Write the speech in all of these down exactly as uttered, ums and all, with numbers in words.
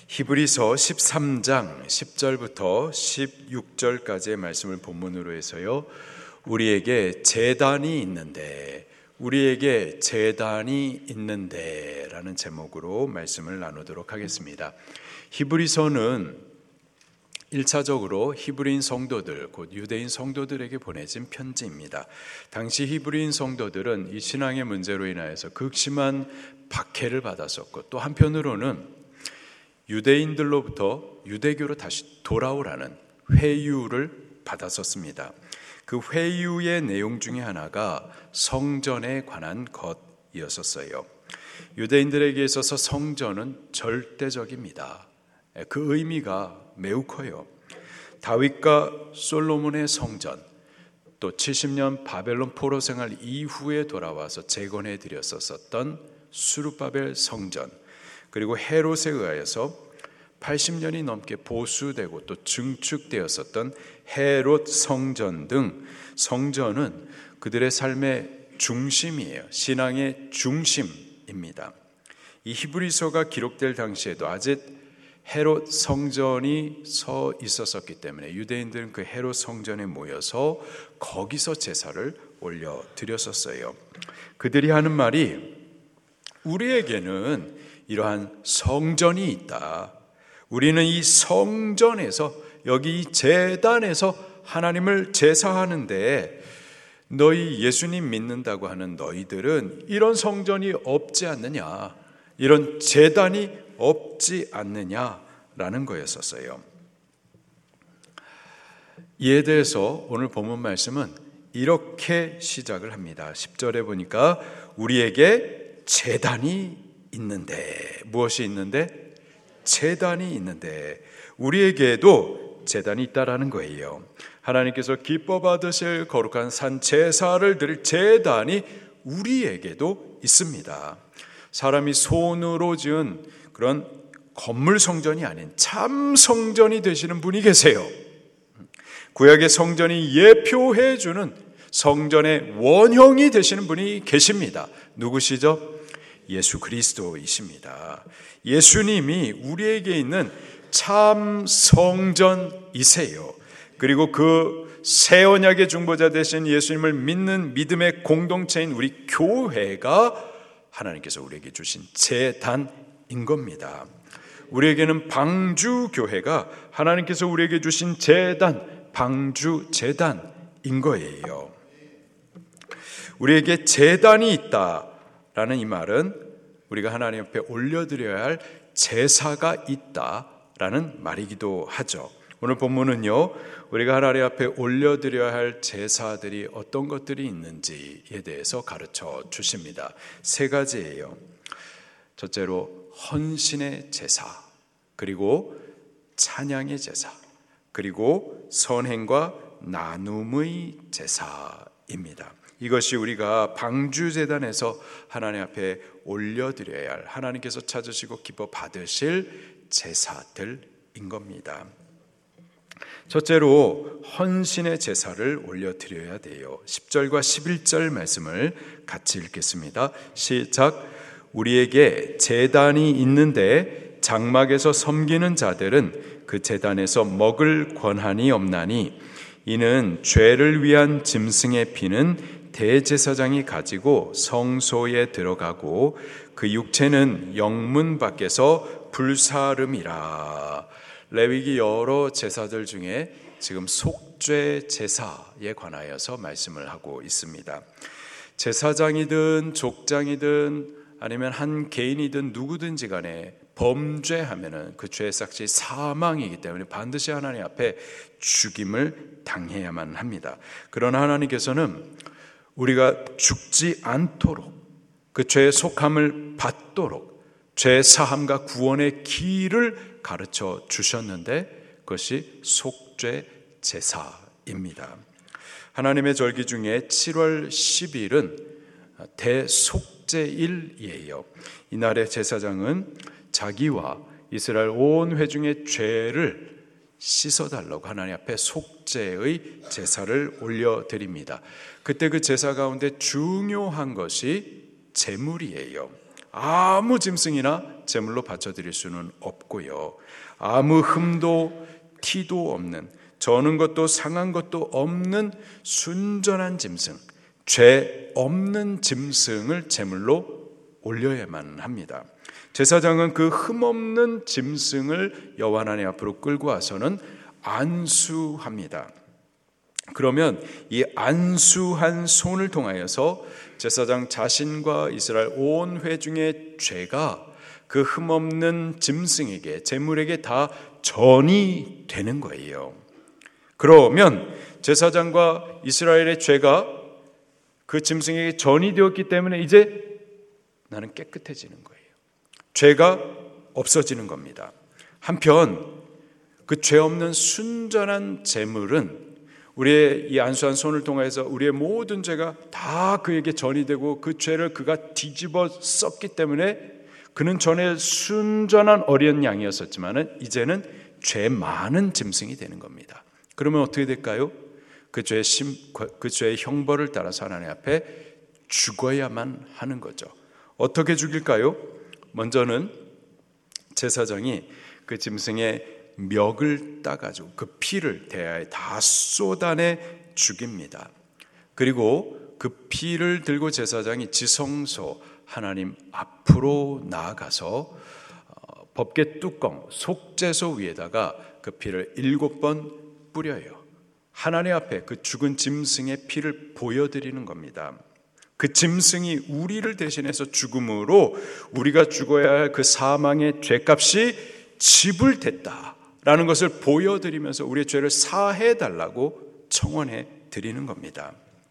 히브리서 십삼 장 십 절부터 십육 절까지의 말씀을 본문으로 해서요, 우리에게 제단이 있는데 우리에게 제단이 있는데 라는 제목으로 말씀을 나누도록 하겠습니다. 히브리서는 일 차적으로 히브리인 성도들, 곧 유대인 성도들에게 보내진 편지입니다. 당시 히브리인 성도들은 이 신앙의 문제로 인하여서 극심한 박해를 받았었고, 또 한편으로는 유대인들로부터 유대교로 다시 돌아오라는 회유를 받았었습니다. 그 회유의 내용 중에 하나가 성전에 관한 것이었었어요. 유대인들에게 있어서 성전은 절대적입니다. 그 의미가 매우 커요. 다윗과 솔로몬의 성전, 또 칠십 년 바벨론 포로 생활 이후에 돌아와서 재건해 드렸었던 수르바벨 성전, 그리고 헤롯에 의하여서 팔십 년이 넘게 보수되고 또 증축되었었던 헤롯 성전 등 성전은 그들의 삶의 중심이에요. 신앙의 중심입니다. 이 히브리서가 기록될 당시에도 아직 헤롯 성전이 서 있었었기 때문에 유대인들은 그 헤롯 성전에 모여서 거기서 제사를 올려 드렸었어요. 그들이 하는 말이, 우리에게는 이러한 성전이 있다. 우리는 이 성전에서, 여기 이 제단에서 하나님을 제사하는데, 너희 예수님 믿는다고 하는 너희들은 이런 성전이 없지 않느냐, 이런 제단이 없지 않느냐라는 거였었어요. 이에 대해서 오늘 본문 말씀은 이렇게 시작을 합니다. 십 절에 보니까 우리에게 제단이 있는데, 무엇이 있는데? 제단이 있는데, 우리에게도 제단이 있다라는 거예요. 하나님께서 기뻐 받으실 거룩한 산 제사를 드릴 제단이 우리에게도 있습니다. 사람이 손으로 지은 그런 건물 성전이 아닌 참 성전이 되시는 분이 계세요. 구약의 성전이 예표해 주는 성전의 원형이 되시는 분이 계십니다. 누구시죠? 예수 그리스도이십니다. 예수님이 우리에게 있는 참 성전이세요. 그리고 그 새 언약의 중보자 되신 예수님을 믿는 믿음의 공동체인 우리 교회가 하나님께서 우리에게 주신 제단인 겁니다. 우리에게는 방주교회가 하나님께서 우리에게 주신 제단, 방주제단인 거예요. 우리에게 제단이 있다라는 이 말은 우리가 하나님 앞에 올려드려야 할 제사가 있다라는 말이기도 하죠. 오늘 본문은요, 우리가 하나님 앞에 올려드려야 할 제사들이 어떤 것들이 있는지에 대해서 가르쳐 주십니다. 세 가지예요. 첫째로 헌신의 제사, 그리고 찬양의 제사, 그리고 선행과 나눔의 제사입니다. 이것이 우리가 방주제단에서 하나님 앞에 올려드려야 할, 하나님께서 찾으시고 기뻐 받으실 제사들인 겁니다. 첫째로 헌신의 제사를 올려드려야 돼요. 십 절과 십일 절 말씀을 같이 읽겠습니다. 시작. 우리에게 제단이 있는데 장막에서 섬기는 자들은 그 제단에서 먹을 권한이 없나니, 이는 죄를 위한 짐승의 피는 대제사장이 가지고 성소에 들어가고 그 육체는 영문 밖에서 불사름이라. 레위기 여러 제사들 중에 지금 속죄 제사에 관하여서 말씀을 하고 있습니다. 제사장이든 족장이든 아니면 한 개인이든 누구든지 간에 범죄하면은 그 죄의 삭시 사망이기 때문에 반드시 하나님 앞에 죽임을 당해야만 합니다. 그러나 하나님께서는 우리가 죽지 않도록, 그 죄의 속함을 받도록 죄 사함과 구원의 길을 가르쳐 주셨는데, 그것이 속죄 제사입니다. 하나님의 절기 중에 칠월 십일은 대속죄일이에요. 이날의 제사장은 자기와 이스라엘 온 회중의 죄를 씻어달라고 하나님 앞에 속죄의 제사를 올려드립니다. 그때 그 제사 가운데 중요한 것이 제물이에요. 아무 짐승이나 제물로 바쳐드릴 수는 없고요. 아무 흠도 티도 없는, 저는 것도 상한 것도 없는 순전한 짐승, 죄 없는 짐승을 제물로 올려야만 합니다. 제사장은 그 흠없는 짐승을 여호와 하나님 앞으로 끌고 와서는 안수합니다. 그러면 이 안수한 손을 통하여서 제사장 자신과 이스라엘 온 회중의 죄가 그 흠없는 짐승에게, 제물에게 다 전이 되는 거예요. 그러면 제사장과 이스라엘의 죄가 그 짐승에게 전이 되었기 때문에 이제 나는 깨끗해지는 거예요. 죄가 없어지는 겁니다. 한편 그 죄 없는 순전한 제물은 우리의 이 안수한 손을 통해서 우리의 모든 죄가 다 그에게 전이 되고 그 죄를 그가 뒤집어 썼기 때문에 그는 전에 순전한 어린 양이었었지만 이제는 죄 많은 짐승이 되는 겁니다. 그러면 어떻게 될까요? 그 죄의 심, 그 죄의 형벌을 따라서 하나님 앞에 죽어야만 하는 거죠. 어떻게 죽일까요? 먼저는 제사장이 그 짐승의 멱을 따가지고 그 피를 대야에 다 쏟아내 죽입니다. 그리고 그 피를 들고 제사장이 지성소 하나님 앞으로 나아가서 법궤 뚜껑 속죄소 위에다가 그 피를 일곱 번 뿌려요. 하나님 앞에 그 죽은 짐승의 피를 보여드리는 겁니다. 그 짐승이 우리를 대신해서 죽음으로 우리가 죽어야 할 그 사망의 죄값이 지불됐다라는 것을 보여드리면서 우리의 죄를 사해달라고 청원해 드리는 겁니다.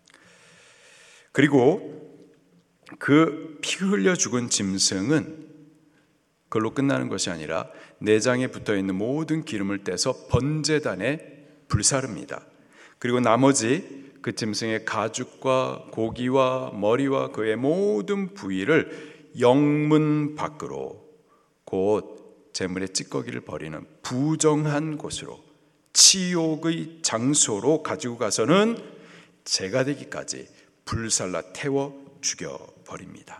그리고 그 피 흘려 죽은 짐승은 그걸로 끝나는 것이 아니라 내장에 붙어있는 모든 기름을 떼서 번제단에 불사릅니다. 그리고 나머지 그 짐승의 가죽과 고기와 머리와 그의 모든 부위를 영문 밖으로, 곧 제물의 찌꺼기를 버리는 부정한 곳으로, 치욕의 장소로 가지고 가서는 제가 되기까지 불살라 태워 죽여버립니다.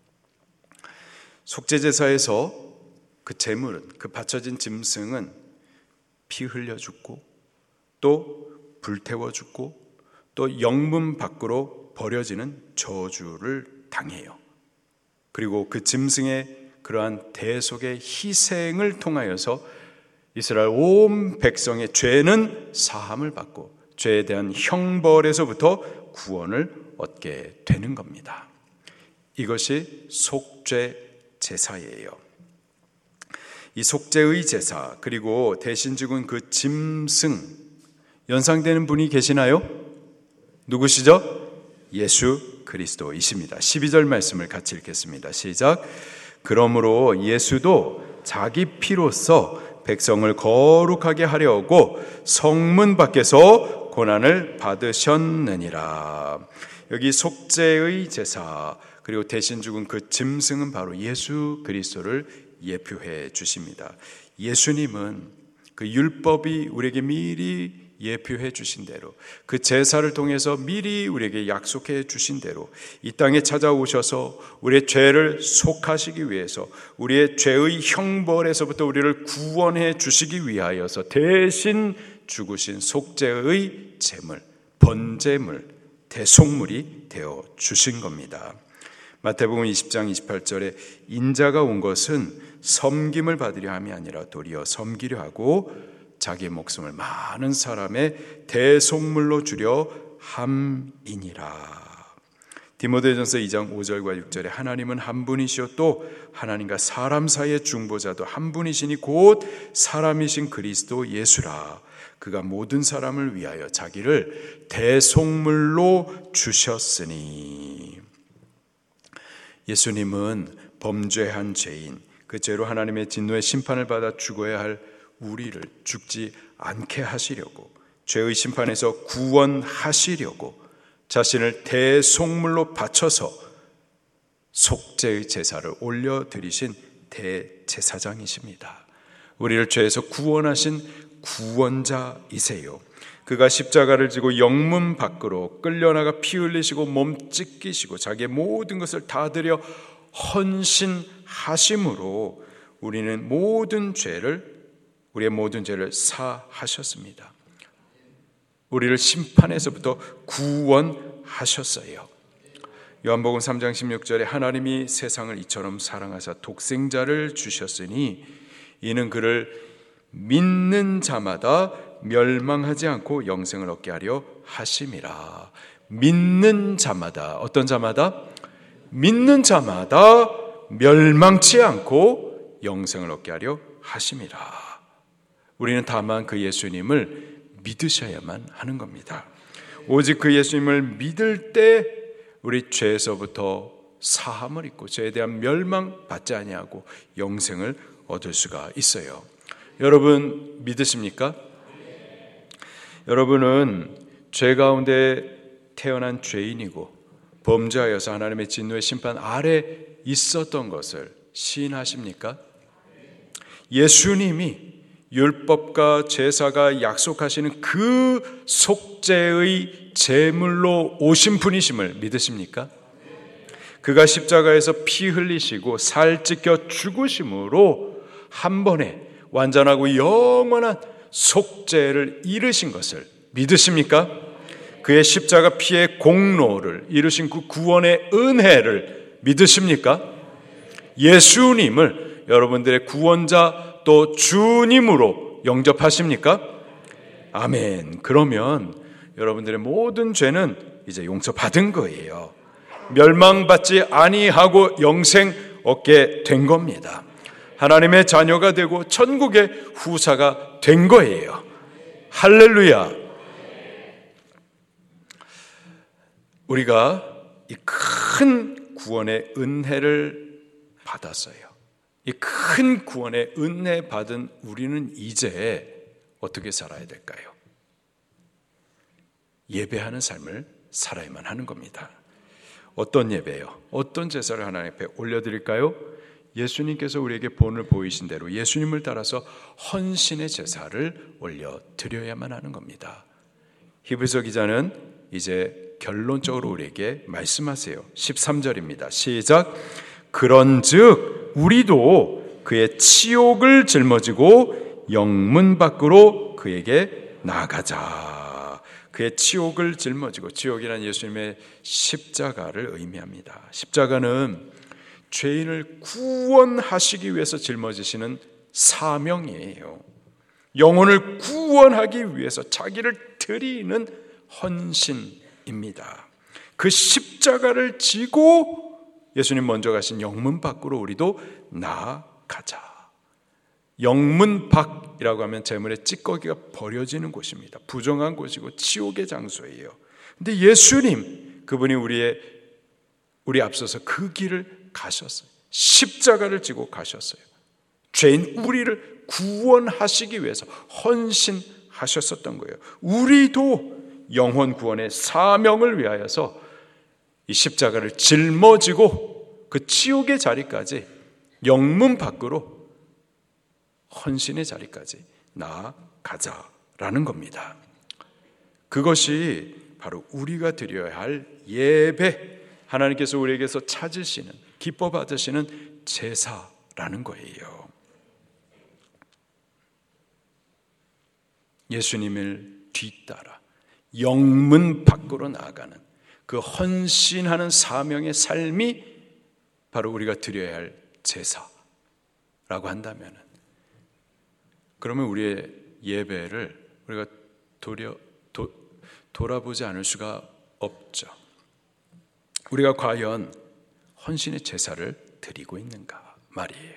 속죄제사에서 그 제물은, 그 바쳐진 짐승은 피 흘려 죽고 또 불태워 죽고 또 영문 밖으로 버려지는 저주를 당해요. 그리고 그 짐승의 그러한 대속의 희생을 통하여서 이스라엘 온 백성의 죄는 사함을 받고 죄에 대한 형벌에서부터 구원을 얻게 되는 겁니다. 이것이 속죄 제사예요. 이 속죄의 제사, 그리고 대신 죽은 그 짐승, 연상되는 분이 계시나요? 누구시죠? 예수 그리스도이십니다. 십이 절 말씀을 같이 읽겠습니다. 시작. 그러므로 예수도 자기 피로써 백성을 거룩하게 하려고 성문 밖에서 고난을 받으셨느니라. 여기 속죄의 제사, 그리고 대신 죽은 그 짐승은 바로 예수 그리스도를 예표해 주십니다. 예수님은 그 율법이 우리에게 미리 예표해 주신 대로, 그 제사를 통해서 미리 우리에게 약속해 주신 대로 이 땅에 찾아오셔서 우리의 죄를 속하시기 위해서, 우리의 죄의 형벌에서부터 우리를 구원해 주시기 위하여서 대신 죽으신 속죄의 제물, 번제물, 대속물이 되어 주신 겁니다. 마태복음 이십 장 이십팔 절에 인자가 온 것은 섬김을 받으려 함이 아니라 도리어 섬기려 하고 자기의 목숨을 많은 사람의 대속물로 주려 함이니라. 디모데전서 이 장 오 절과 육 절에 하나님은 한 분이시요 또 하나님과 사람 사이의 중보자도 한 분이시니 곧 사람이신 그리스도 예수라. 그가 모든 사람을 위하여 자기를 대속물로 주셨으니. 예수님은 범죄한 죄인, 그 죄로 하나님의 진노의 심판을 받아 죽어야 할 우리를 죽지 않게 하시려고, 죄의 심판에서 구원하시려고 자신을 대속물로 바쳐서 속죄의 제사를 올려드리신 대제사장이십니다. 우리를 죄에서 구원하신 구원자이세요. 그가 십자가를 지고 영문 밖으로 끌려나가 피 흘리시고 몸 찢기시고 자기의 모든 것을 다 드려 헌신하심으로 우리는 모든 죄를 우리의 모든 죄를 사하셨습니다. 우리를 심판에서부터 구원하셨어요. 요한복음 삼 장 십육 절에 하나님이 세상을 이처럼 사랑하사 독생자를 주셨으니 이는 그를 믿는 자마다 멸망하지 않고 영생을 얻게 하려 하심이라. 믿는 자마다, 어떤 자마다? 믿는 자마다 멸망치 않고 영생을 얻게 하려 하심이라. 우리는 다만 그 예수님을 믿으셔야만 하는 겁니다. 오직 그 예수님을 믿을 때 우리 죄에서부터 사함을 입고 죄에 대한 멸망 받지 아니하고 영생을 얻을 수가 있어요. 여러분 믿으십니까? 여러분은 죄 가운데 태어난 죄인이고 범죄하여서 하나님의 진노의 심판 아래 있었던 것을 시인하십니까? 예수님이 율법과 제사가 약속하시는 그 속죄의 제물로 오신 분이심을 믿으십니까? 그가 십자가에서 피 흘리시고 살 찢겨 죽으심으로 한 번에 완전하고 영원한 속죄를 이루신 것을 믿으십니까? 그의 십자가 피의 공로를 이루신 그 구원의 은혜를 믿으십니까? 예수님을 여러분들의 구원자 또 주님으로 영접하십니까? 아멘. 그러면 여러분들의 모든 죄는 이제 용서받은 거예요. 멸망받지 아니하고 영생 얻게 된 겁니다. 하나님의 자녀가 되고 천국의 후사가 된 거예요. 할렐루야. 우리가 이 큰 구원의 은혜를 받았어요. 이 큰 구원의 은혜 받은 우리는 이제 어떻게 살아야 될까요? 예배하는 삶을 살아야만 하는 겁니다. 어떤 예배요? 어떤 제사를 하나님 앞에 올려드릴까요? 예수님께서 우리에게 본을 보이신 대로 예수님을 따라서 헌신의 제사를 올려드려야만 하는 겁니다. 히브리서 기자는 이제 결론적으로 우리에게 말씀하세요. 십삼 절입니다. 시작. 그런즉 우리도 그의 치욕을 짊어지고 영문 밖으로 그에게 나아가자. 그의 치욕을 짊어지고, 치욕이란 예수님의 십자가를 의미합니다. 십자가는 죄인을 구원하시기 위해서 짊어지시는 사명이에요. 영혼을 구원하기 위해서 자기를 드리는 헌신입니다. 그 십자가를 지고 예수님 먼저 가신 영문 밖으로 우리도 나아가자. 영문 밖이라고 하면 재물의 찌꺼기가 버려지는 곳입니다. 부정한 곳이고 치욕의 장소예요. 근데 예수님, 그분이 우리의 우리 앞서서 그 길을 가셨어요. 십자가를 지고 가셨어요. 죄인 우리를 구원하시기 위해서 헌신하셨었던 거예요. 우리도 영혼 구원의 사명을 위하여서 이 십자가를 짊어지고 그 치욕의 자리까지, 영문 밖으로 헌신의 자리까지 나아가자라는 겁니다. 그것이 바로 우리가 드려야 할 예배, 하나님께서 우리에게서 찾으시는, 기뻐 받으시는 제사라는 거예요. 예수님을 뒤따라 영문 밖으로 나아가는 그 헌신하는 사명의 삶이 바로 우리가 드려야 할 제사라고 한다면, 그러면 우리의 예배를 우리가 도려, 도, 돌아보지 않을 수가 없죠. 우리가 과연 헌신의 제사를 드리고 있는가 말이에요.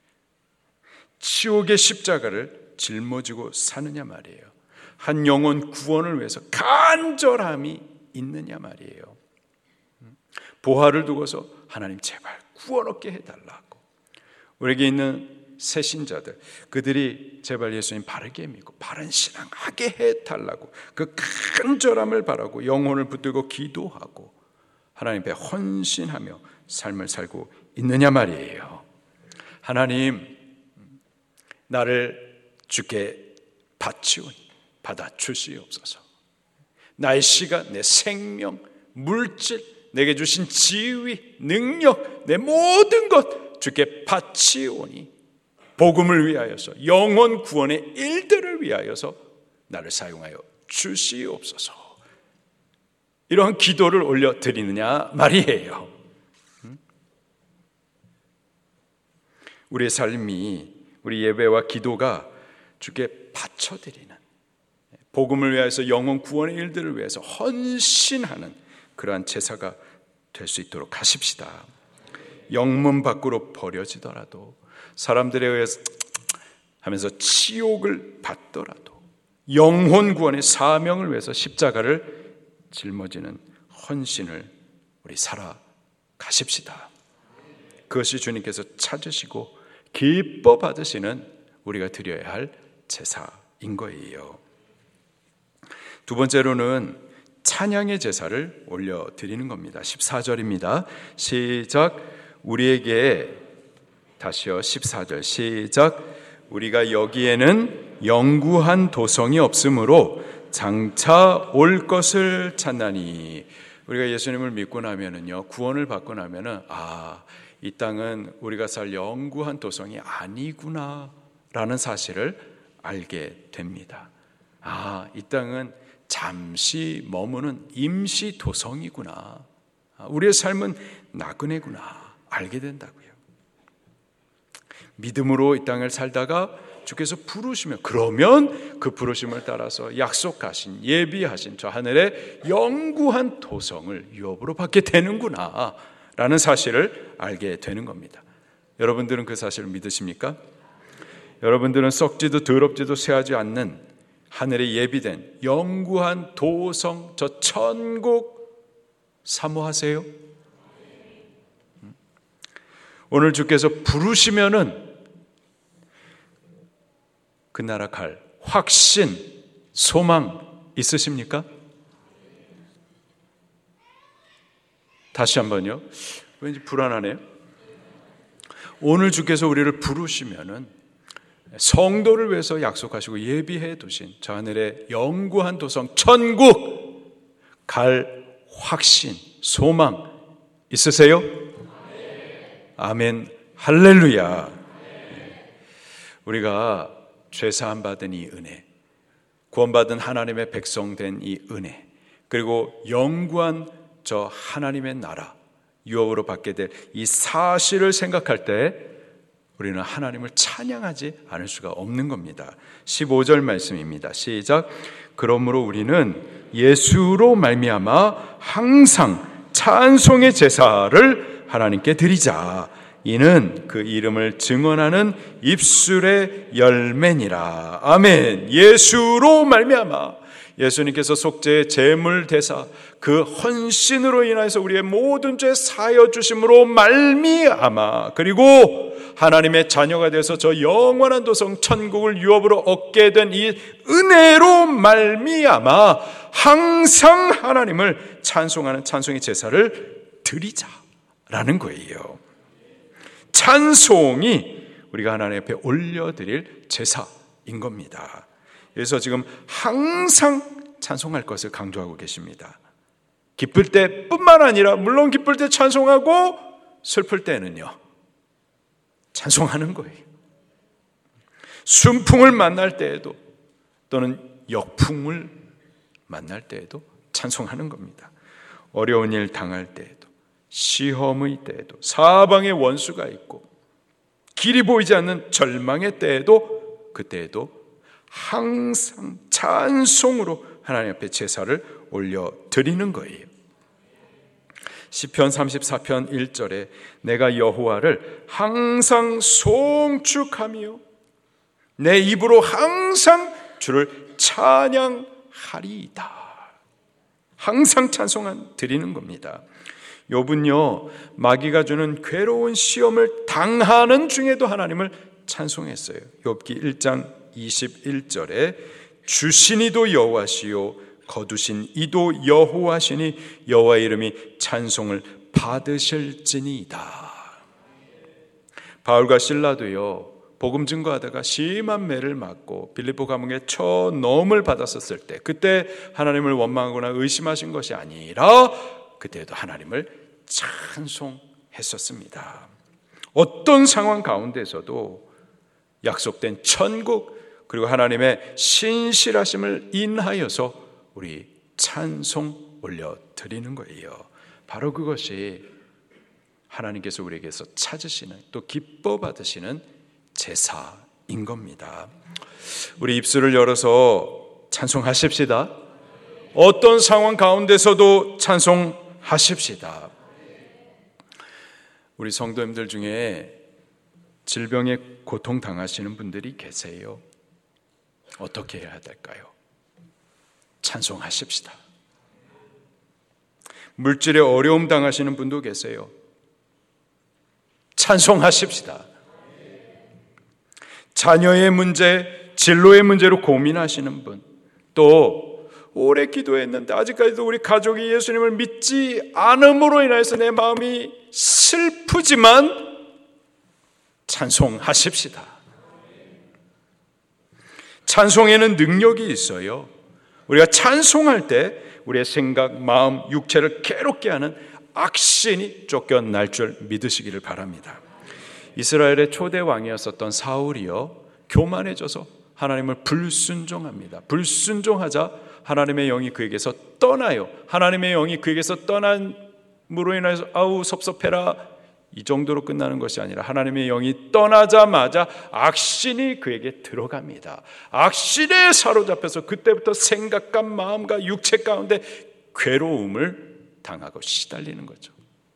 치욕의 십자가를 짊어지고 사느냐 말이에요. 한 영혼 구원을 위해서 간절함이 있느냐 말이에요. 보화를 두고서 하나님 제발 구원 얻게 해달라고, 우리에게 있는 새신자들, 그들이 제발 예수님 바르게 믿고 바른 신앙하게 해달라고 그 간절함을 바라고 영혼을 붙들고 기도하고 하나님 앞에 헌신하며 삶을 살고 있느냐 말이에요. 하나님, 나를 주께 바치오니 받아 주시옵소서. 나의 시간, 내 생명, 물질, 내게 주신 지위, 능력, 내 모든 것 주께 바치오니 복음을 위하여서 영혼 구원의 일들을 위하여서 나를 사용하여 주시옵소서. 이러한 기도를 올려드리느냐 말이에요. 우리의 삶이, 우리 예배와 기도가 주께 바쳐드리는, 복음을 위하여서 영혼 구원의 일들을 위해서 헌신하는 그러한 제사가 될 수 있도록 하십시다. 영문 밖으로 버려지더라도, 사람들에 의해서 하면서 치욕을 받더라도 영혼 구원의 사명을 위해서 십자가를 짊어지는 헌신을 우리 살아가십시다. 그것이 주님께서 찾으시고 기뻐 받으시는 우리가 드려야 할 제사인 거예요. 두 번째로는 찬양의 제사를 올려드리는 겁니다. 십사 절입니다. 시작. 우리에게, 다시요, 십사 절 시작. 우리가 여기에는 영구한 도성이 없으므로 장차 올 것을 찾나니. 우리가 예수님을 믿고 나면은요, 구원을 받고 나면은 아, 이 땅은 우리가 살 영구한 도성이 아니구나 라는 사실을 알게 됩니다. 아, 이 땅은 잠시 머무는 임시 도성이구나, 우리의 삶은 나그네구나 알게 된다고요. 믿음으로 이 땅을 살다가 주께서 부르시면, 그러면 그 부르심을 따라서 약속하신, 예비하신 저 하늘의 영구한 도성을 유업으로 받게 되는구나 라는 사실을 알게 되는 겁니다. 여러분들은 그 사실을 믿으십니까? 여러분들은 썩지도 더럽지도 쇠하지 않는 하늘에 예비된 영구한 도성, 저 천국 사모하세요? 오늘 주께서 부르시면은 그 나라 갈 확신, 소망 있으십니까? 다시 한번요. 왠지 불안하네요. 오늘 주께서 우리를 부르시면은 성도를 위해서 약속하시고 예비해 두신 저 하늘의 영구한 도성 천국 갈 확신, 소망 있으세요? 아멘, 할렐루야. 우리가 죄사함 받은 이 은혜, 구원받은 하나님의 백성 된 이 은혜, 그리고 영구한 저 하나님의 나라 유업으로 받게 될 이 사실을 생각할 때 우리는 하나님을 찬양하지 않을 수가 없는 겁니다. 십오 절 말씀입니다. 시작. 그러므로 우리는 예수로 말미암아 항상 찬송의 제사를 하나님께 드리자. 이는 그 이름을 증언하는 입술의 열매니라. 아멘. 예수로 말미암아, 예수님께서 속죄의 제물 대사, 그 헌신으로 인해서 우리의 모든 죄 사하여 주심으로 말미암아, 그리고 하나님의 자녀가 되어서 저 영원한 도성 천국을 유업으로 얻게 된 이 은혜로 말미암아 항상 하나님을 찬송하는 찬송의 제사를 드리자라는 거예요. 찬송이 우리가 하나님 앞에 올려드릴 제사인 겁니다. 그래서 지금 항상 찬송할 것을 강조하고 계십니다. 기쁠 때뿐만 아니라, 물론 기쁠 때 찬송하고 슬플 때는요 찬송하는 거예요. 순풍을 만날 때에도, 또는 역풍을 만날 때에도 찬송하는 겁니다. 어려운 일 당할 때에도, 시험의 때에도, 사방에 원수가 있고 길이 보이지 않는 절망의 때에도, 그때에도 항상 찬송으로 하나님 앞에 제사를 올려드리는 거예요. 시편 삼십사 편 일 절에 내가 여호와를 항상 송축하며 내 입으로 항상 주를 찬양하리이다. 항상 찬송한 드리는 겁니다. 욥은요, 마귀가 주는 괴로운 시험을 당하는 중에도 하나님을 찬송했어요. 욥기 일 장 이십일 절에 주신 이도 여호와시요 거두신 이도 여호와시니 여호와의 이름이 찬송을 받으실지니이다. 바울과 실라도요, 복음 증거하다가 심한 매를 맞고 빌립보 감옥에 쳐넣음을 받았었을 때, 그때 하나님을 원망하거나 의심하신 것이 아니라 그때도 하나님을 찬송했다는 했었습니다. 어떤 상황 가운데서도 약속된 천국 그리고 하나님의 신실하심을 인하여서 우리 찬송 올려드리는 거예요. 바로 그것이 하나님께서 우리에게서 찾으시는 또 기뻐 받으시는 제사인 겁니다. 우리 입술을 열어서 찬송하십시다. 어떤 상황 가운데서도 찬송하십시다. 우리 성도님들 중에 질병에 고통당하시는 분들이 계세요. 어떻게 해야 될까요? 찬송하십시다. 물질에 어려움 당하시는 분도 계세요. 찬송하십시다. 자녀의 문제, 진로의 문제로 고민하시는 분, 또 오래 기도했는데 아직까지도 우리 가족이 예수님을 믿지 않음으로 인해서 내 마음이 슬프지만 찬송하십시다. 찬송에는 능력이 있어요. 우리가 찬송할 때 우리의 생각, 마음, 육체를 괴롭게 하는 악신이 쫓겨날 줄 믿으시기를 바랍니다. 이스라엘의 초대 왕이었었던 사울이요, 교만해져서 하나님을 불순종합니다. 불순종하자 하나님의 영이 그에게서 떠나요. 하나님의 영이 그에게서 떠남으로 인해서 아우 섭섭해라, 이 정도로 끝나는 것이 아니라 하나님의 영이 떠나자마자 악신이 그에게 들어갑니다. 악신에 사로잡혀서 그때부터 생각과 마음과 육체 가운데 괴로움을 당하고 시달리는 거죠.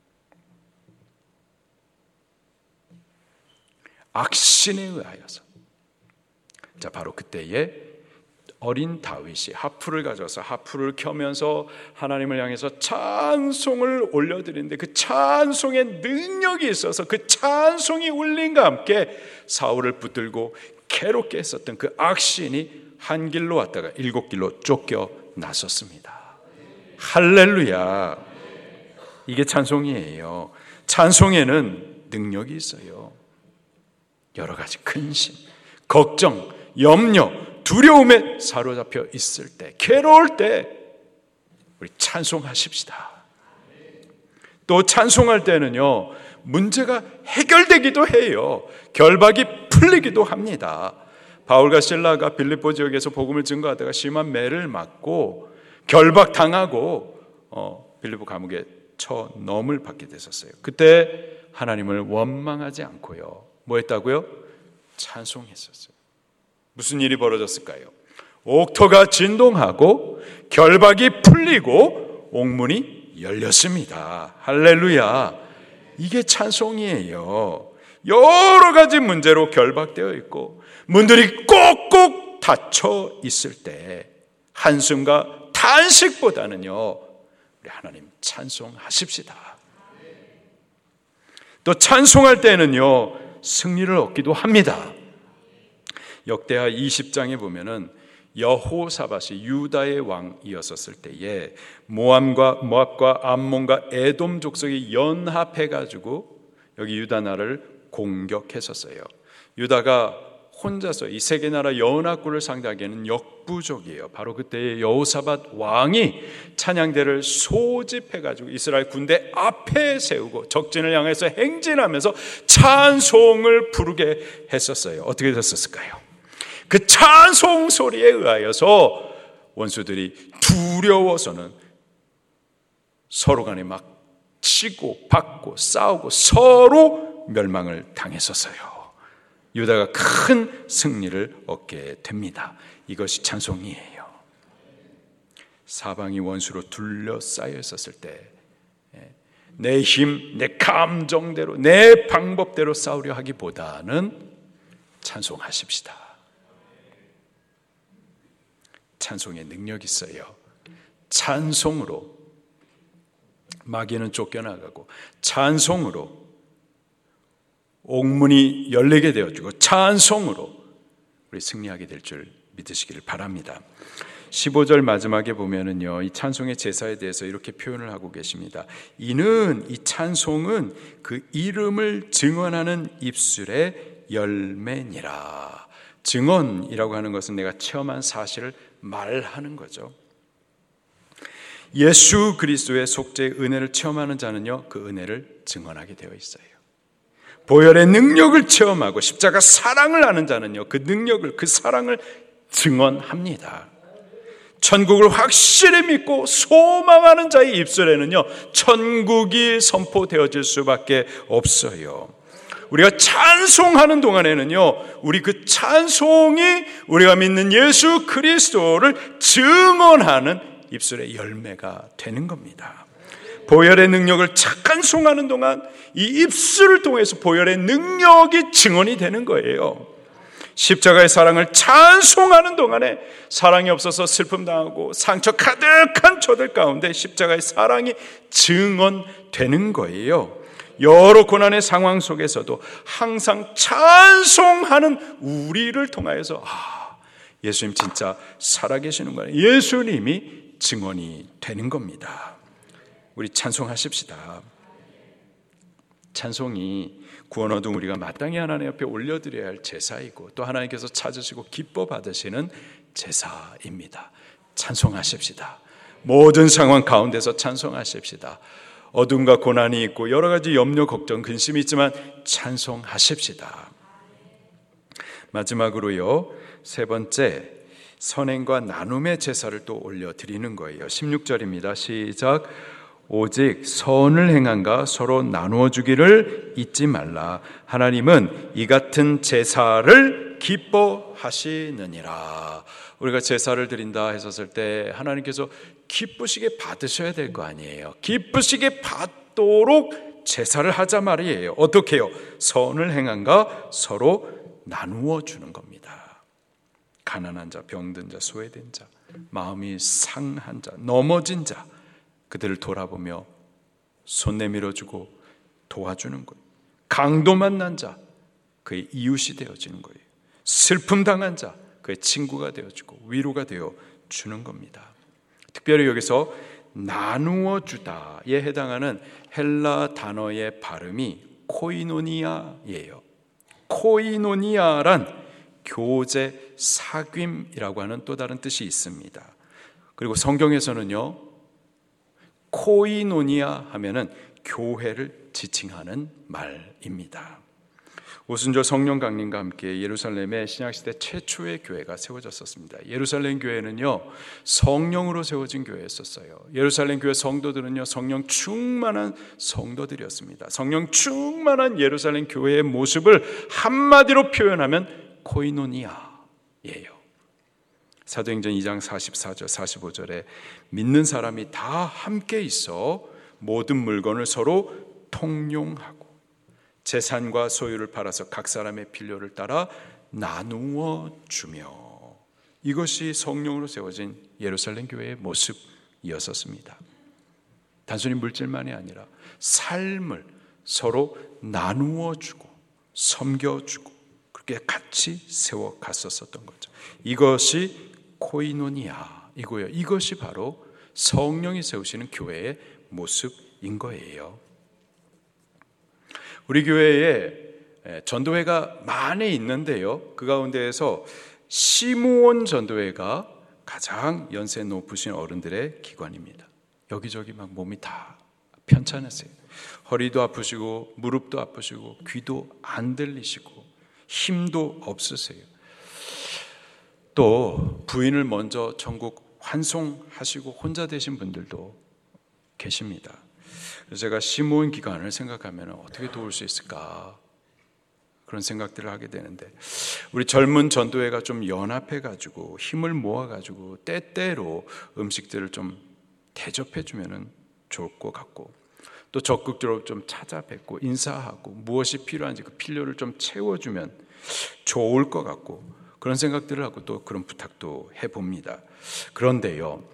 악신에 의하여서. 자, 바로 그때에 어린 다윗이 하프를 가져서 하프를 켜면서 하나님을 향해서 찬송을 올려드리는데 그 찬송에 능력이 있어서 그 찬송이 울림과 함께 사울을 붙들고 괴롭게 했었던 그 악신이 한 길로 왔다가 일곱 길로 쫓겨 나섰습니다. 할렐루야. 이게 찬송이에요. 찬송에는 능력이 있어요. 여러 가지 근심, 걱정, 염려, 두려움에 사로잡혀 있을 때, 괴로울 때 우리 찬송하십시다. 또 찬송할 때는요, 문제가 해결되기도 해요. 결박이 풀리기도 합니다. 바울과 실라가 빌립보 지역에서 복음을 증거하다가 심한 매를 맞고 결박당하고 어, 빌립보 감옥에 처 넘을 받게 됐었어요. 그때 하나님을 원망하지 않고요, 뭐 했다고요? 찬송했었어요. 무슨 일이 벌어졌을까요? 옥토가 진동하고 결박이 풀리고 옥문이 열렸습니다. 할렐루야. 이게 찬송이에요. 여러 가지 문제로 결박되어 있고 문들이 꼭꼭 닫혀 있을 때 한숨과 탄식보다는요, 우리 하나님 찬송하십시다. 또 찬송할 때는요, 승리를 얻기도 합니다. 역대하 이십 장에 보면은 여호사밧이 유다의 왕이었었을 때에 모함과 모압과 암몬과 에돔 족속이 연합해 가지고 여기 유다 나라를 공격했었어요. 유다가 혼자서 이 세 개 나라 연합군을 상대하기에는 역부족이에요. 바로 그때의 여호사밧 왕이 찬양대를 소집해 가지고 이스라엘 군대 앞에 세우고 적진을 향해서 행진하면서 찬송을 부르게 했었어요. 어떻게 됐었을까요? 그 찬송 소리에 의하여서 원수들이 두려워서는 서로 간에 막 치고 받고 싸우고 서로 멸망을 당했었어요. 유다가 큰 승리를 얻게 됩니다. 이것이 찬송이에요. 사방이 원수로 둘러싸여 있었을 때 내 힘, 내 감정대로, 내 방법대로 싸우려 하기보다는 찬송하십시다. 찬송에 능력이 있어요. 찬송으로 마귀는 쫓겨나가고 찬송으로 옥문이 열리게 되어지고 찬송으로 우리 승리하게 될 줄 믿으시기를 바랍니다. 십오 절 마지막에 보면은요, 이 찬송의 제사에 대해서 이렇게 표현을 하고 계십니다. 이는 이 찬송은 그 이름을 증언하는 입술의 열매니라. 증언이라고 하는 것은 내가 체험한 사실을 말하는 거죠. 예수 그리스도의 속죄의 은혜를 체험하는 자는요, 그 은혜를 증언하게 되어 있어요. 보혈의 능력을 체험하고 십자가 사랑을 아는 자는요, 그 능력을, 그 사랑을 증언합니다. 천국을 확실히 믿고 소망하는 자의 입술에는요, 천국이 선포되어질 수밖에 없어요. 우리가 찬송하는 동안에는요, 우리 그 찬송이 우리가 믿는 예수 그리스도를 증언하는 입술의 열매가 되는 겁니다. 보혈의 능력을 찬송하는 동안 이 입술을 통해서 보혈의 능력이 증언이 되는 거예요. 십자가의 사랑을 찬송하는 동안에 사랑이 없어서 슬픔 당하고 상처 가득한 저들 가운데 십자가의 사랑이 증언되는 거예요. 여러 고난의 상황 속에서도 항상 찬송하는 우리를 통하여서 아, 예수님 진짜 살아계시는구나, 예수님이 증언이 되는 겁니다. 우리 찬송하십시다. 찬송이 구원 얻은 우리가 마땅히 하나님 앞에 올려드려야 할 제사이고, 또 하나님께서 찾으시고 기뻐 받으시는 제사입니다. 찬송하십시다. 모든 상황 가운데서 찬송하십시다. 어둠과 고난이 있고 여러 가지 염려, 걱정, 근심이 있지만 찬송하십시다. 마지막으로요, 세 번째, 선행과 나눔의 제사를 또 올려드리는 거예요. 십육 절입니다. 시작. 오직 선을 행함과 서로 나누어 주기를 잊지 말라. 하나님은 이 같은 제사를 기뻐하시느니라. 우리가 제사를 드린다 했었을 때 하나님께서 기쁘시게 받으셔야 될 거 아니에요. 기쁘시게 받도록 제사를 하자 말이에요. 어떻게 해요? 선을 행함과 서로 나누어 주는 겁니다. 가난한 자, 병든 자, 소외된 자, 마음이 상한 자, 넘어진 자, 그들을 돌아보며 손 내밀어주고 도와주는 거예요. 강도 만난 자, 그의 이웃이 되어지는 거예요. 슬픔 당한 자, 그의 친구가 되어주고 위로가 되어주는 겁니다. 특별히 여기서 나누어 주다에 해당하는 헬라 단어의 발음이 코이노니아예요. 코이노니아란 교제, 사귐이라고 하는 또 다른 뜻이 있습니다. 그리고 성경에서는요, 코이노니아 하면은 교회를 지칭하는 말입니다. 오순절 성령 강림과 함께 예루살렘의 신약시대 최초의 교회가 세워졌었습니다. 예루살렘 교회는요, 성령으로 세워진 교회였었어요. 예루살렘 교회 성도들은요, 성령 충만한 성도들이었습니다. 성령 충만한 예루살렘 교회의 모습을 한마디로 표현하면 코이노니아예요. 사도행전 이 장 사십사 절 사십오 절에 믿는 사람이 다 함께 있어 모든 물건을 서로 통용하고 재산과 소유를 팔아서 각 사람의 필요를 따라 나누어 주며, 이것이 성령으로 세워진 예루살렘 교회의 모습이었었습니다. 단순히 물질만이 아니라 삶을 서로 나누어 주고 섬겨주고 그렇게 같이 세워 갔었던 거죠. 이것이 코이노니아이고요. 이것이 바로 성령이 세우시는 교회의 모습인 거예요. 우리 교회에 전도회가 많이 있는데요, 그 가운데에서 시므온 전도회가 가장 연세 높으신 어른들의 기관입니다. 여기저기 막 몸이 다 편찮으세요. 허리도 아프시고 무릎도 아프시고 귀도 안 들리시고 힘도 없으세요. 또 부인을 먼저 천국 환송하시고 혼자 되신 분들도 계십니다. 그래서 제가 시므온 기관을 생각하면 어떻게 도울 수 있을까, 그런 생각들을 하게 되는데, 우리 젊은 전도회가 좀 연합해가지고 힘을 모아가지고 때때로 음식들을 좀 대접해주면 좋을 것 같고, 또 적극적으로 좀 찾아뵙고 인사하고 무엇이 필요한지 그 필요를 좀 채워주면 좋을 것 같고, 그런 생각들을 하고 또 그런 부탁도 해봅니다. 그런데요,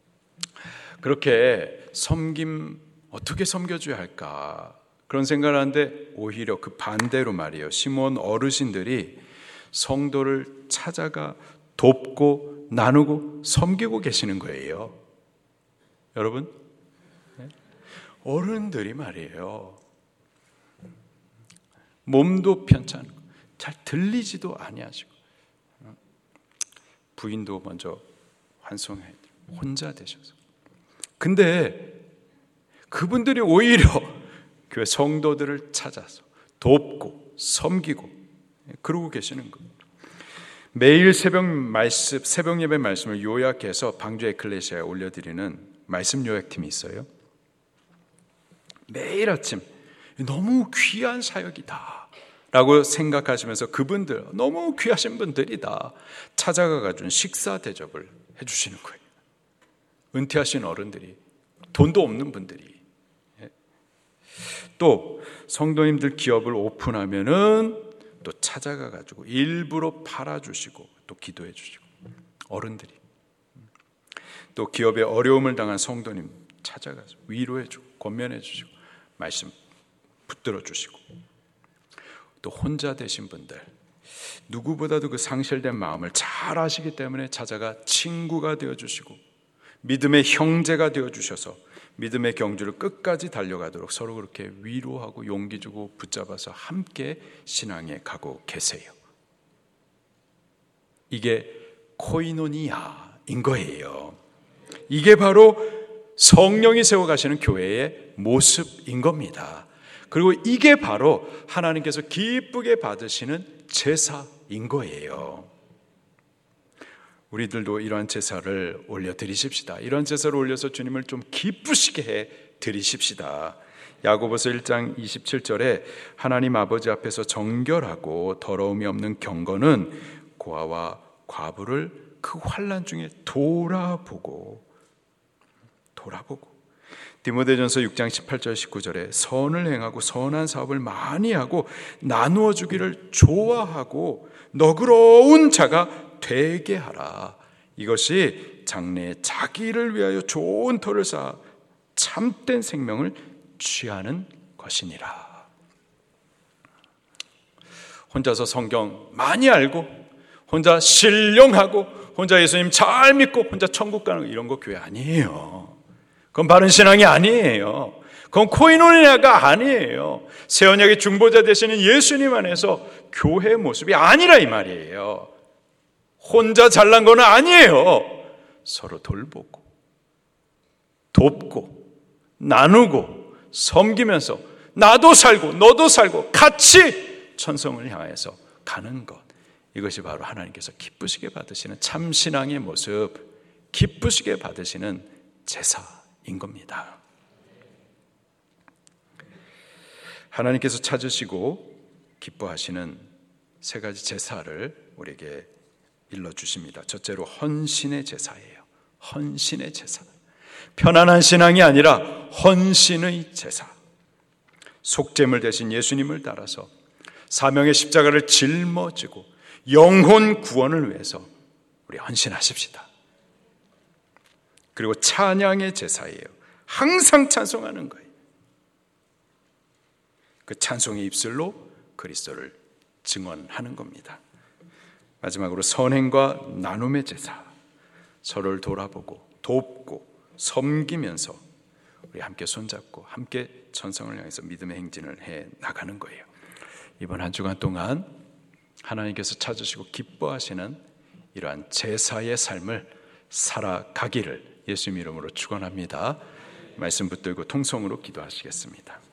그렇게 섬김 어떻게 섬겨줘야 할까, 그런 생각을 하는데 오히려 그 반대로 말이에요. 시므온 어르신들이 성도를 찾아가 돕고 나누고 섬기고 계시는 거예요. 여러분, 어른들이 말이에요, 몸도 편찮고 잘 들리지도 아니하시고 부인도 먼저 환송해 혼자 되셔서 근데 그분들이 오히려 교회 성도들을 찾아서 돕고 섬기고 그러고 계시는 겁니다. 매일 새벽 말씀, 새벽 예배 말씀을 요약해서 방주 에클레시아에 올려드리는 말씀 요약팀이 있어요. 매일 아침 너무 귀한 사역이다 라고 생각하시면서 그분들, 너무 귀하신 분들이다 찾아가가지고 식사 대접을 해주시는 거예요. 은퇴하신 어른들이, 돈도 없는 분들이. 또 성도님들 기업을 오픈하면은 또 찾아가가지고 일부러 팔아주시고 또 기도해 주시고, 어른들이. 또 기업에 어려움을 당한 성도님 찾아가서 위로해 주고 권면해 주시고 말씀 붙들어 주시고, 또 혼자 되신 분들, 누구보다도 그 상실된 마음을 잘 아시기 때문에 찾아가 친구가 되어주시고 믿음의 형제가 되어주셔서 믿음의 경주를 끝까지 달려가도록 서로 그렇게 위로하고 용기 주고 붙잡아서 함께 신앙에 가고 계세요. 이게 코이노니아인 거예요. 이게 바로 성령이 세워가시는 교회의 모습인 겁니다. 그리고 이게 바로 하나님께서 기쁘게 받으시는 제사인 거예요. 우리들도 이러한 제사를 올려드리십시다. 이런 제사를 올려서 주님을 좀 기쁘시게 해 드리십시다. 야고보서 일 장 이십칠 절에 하나님 아버지 앞에서 정결하고 더러움이 없는 경건은 고아와 과부를 그 환난 중에 돌아보고 돌아보고 디모데전서 육 장 십팔 절 십구 절에 선을 행하고 선한 사업을 많이 하고 나누어 주기를 좋아하고 너그러운 자가 되게 하라. 이것이 장래에 자기를 위하여 좋은 터를 쌓아 참된 생명을 취하는 것이니라. 혼자서 성경 많이 알고 혼자 신령하고 혼자 예수님 잘 믿고 혼자 천국 가는 거, 이런 거 교회 아니에요. 그건 바른 신앙이 아니에요. 그건 코이노니아가 아니에요. 새 언약의 중보자 되시는 예수님 안에서 교회의 모습이 아니라 이 말이에요. 혼자 잘난 건 아니에요. 서로 돌보고 돕고 나누고 섬기면서 나도 살고 너도 살고 같이 천성을 향해서 가는 것, 이것이 바로 하나님께서 기쁘시게 받으시는 참신앙의 모습, 기쁘시게 받으시는 제사인 겁니다. 하나님께서 찾으시고 기뻐하시는 세 가지 제사를 우리에게 일러주십니다. 첫째로 헌신의 제사예요. 헌신의 제사. 편안한 신앙이 아니라 헌신의 제사. 속죄물 대신 예수님을 따라서 사명의 십자가를 짊어지고 영혼 구원을 위해서 우리 헌신하십시다. 그리고 찬양의 제사예요. 항상 찬송하는 거예요. 그 찬송의 입술로 그리스도를 증언하는 겁니다. 마지막으로 선행과 나눔의 제사, 서로를 돌아보고 돕고 섬기면서 우리 함께 손잡고 함께 천성을 향해서 믿음의 행진을 해 나가는 거예요. 이번 한 주간 동안 하나님께서 찾으시고 기뻐하시는 이러한 제사의 삶을 살아가기를 예수님 이름으로 축원합니다. 말씀 붙들고 통성으로 기도하시겠습니다.